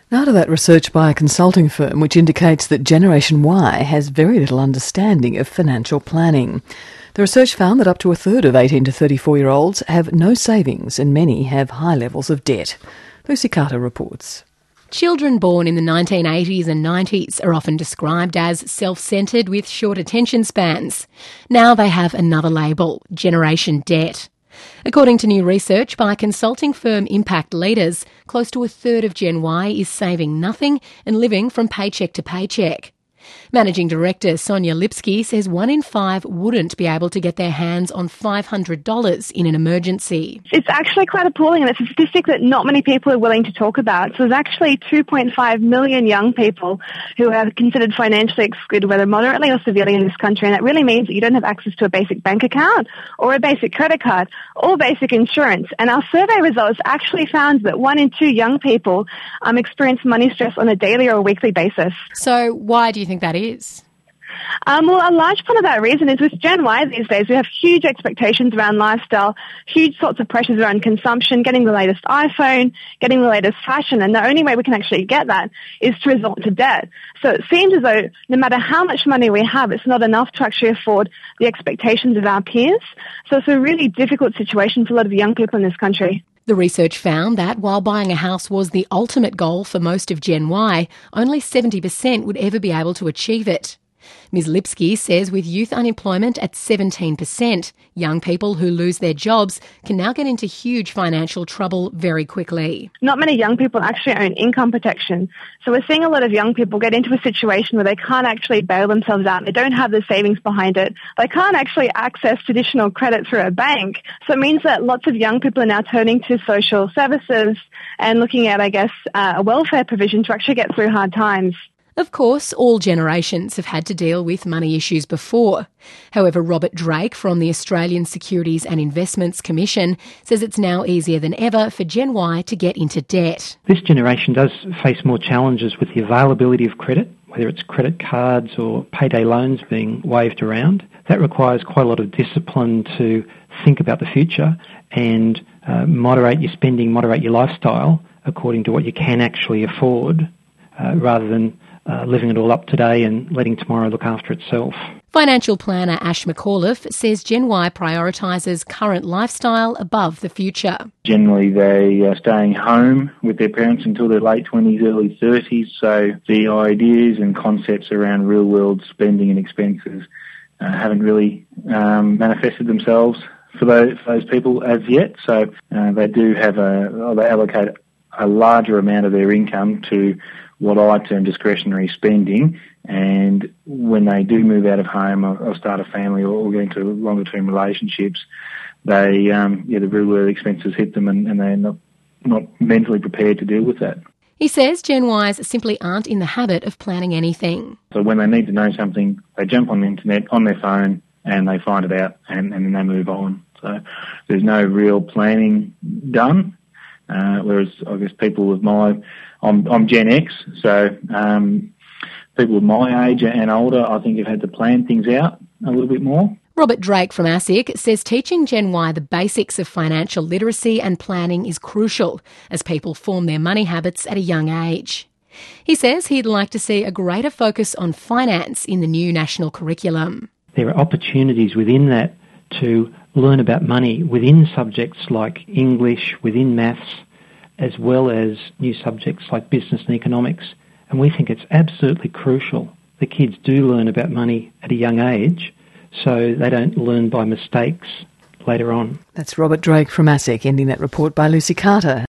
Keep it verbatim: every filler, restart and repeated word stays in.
Now to that research by a consulting firm which indicates that Generation Y has very little understanding of financial planning. The research found that up to a third of eighteen to thirty-four-year-olds have no savings and many have high levels of debt. Lucy Carter reports. Children born in the nineteen eighties and nineties are often described as self-centred with short attention spans. Now they have another label, Generation Debt. According to new research by consulting firm Impact Leaders, close to a third of Gen Y is saving nothing and living from paycheck to paycheck. Managing Director Sonia Lipsky says one in five wouldn't be able to get their hands on five hundred dollars in an emergency. It's actually quite appalling, and it's a statistic that not many people are willing to talk about. So there's actually two point five million young people who are considered financially excluded, whether moderately or severely, in this country, and that really means that you don't have access to a basic bank account or a basic credit card or basic insurance. And our survey results actually found that one in two young people um, experience money stress on a daily or a weekly basis. So why do you think that is? Um, well, a large part of that reason is with Gen Y these days, we have huge expectations around lifestyle, huge sorts of pressures around consumption, getting the latest iPhone, getting the latest fashion, and the only way we can actually get that is to resort to debt. So it seems as though no matter how much money we have, it's not enough to actually afford the expectations of our peers. So it's a really difficult situation for a lot of young people in this country. The research found that while buying a house was the ultimate goal for most of Gen Y, only seventy percent would ever be able to achieve it. Miz Lipsky says with youth unemployment at seventeen percent, young people who lose their jobs can now get into huge financial trouble very quickly. Not many young people actually own income protection. So we're seeing a lot of young people get into a situation where they can't actually bail themselves out. They don't have the savings behind it. They can't actually access traditional credit through a bank. So it means that lots of young people are now turning to social services and looking at, I guess, uh, a welfare provision to actually get through hard times. Of course, all generations have had to deal with money issues before. However, Robert Drake from the Australian Securities and Investments Commission says it's now easier than ever for Gen Y to get into debt. This generation does face more challenges with the availability of credit, whether it's credit cards or payday loans being waved around. That requires quite a lot of discipline to think about the future and uh, moderate your spending, moderate your lifestyle according to what you can actually afford, uh, rather than Uh, living it all up today and letting tomorrow look after itself. Financial planner Ash McAuliffe says Gen Y prioritises current lifestyle above the future. Generally, they are staying home with their parents until their late twenties, early thirties, so the ideas and concepts around real-world spending and expenses uh, haven't really um, manifested themselves for those, for those people as yet. So uh, they do have a, they allocate a larger amount of their income to what I term discretionary spending, and when they do move out of home or, or start a family or, or get into longer-term relationships, they um, yeah, the real-world expenses hit them, and, and they're not, not mentally prepared to deal with that. He says Gen Ys simply aren't in the habit of planning anything. So when they need to know something, they jump on the internet, on their phone, and they find it out, and, and then they move on. So there's no real planning done, uh, whereas I guess people with my I'm, I'm Gen X, so um, people of my age and older, I think, have had to plan things out a little bit more. Robert Drake from ASIC says teaching Gen Y the basics of financial literacy and planning is crucial as people form their money habits at a young age. He says he'd like to see a greater focus on finance in the new national curriculum. There are opportunities within that to learn about money within subjects like English, within maths, as well as new subjects like business and economics. And we think it's absolutely crucial that kids do learn about money at a young age so they don't learn by mistakes later on. That's Robert Drake from ASIC, ending that report by Lucy Carter.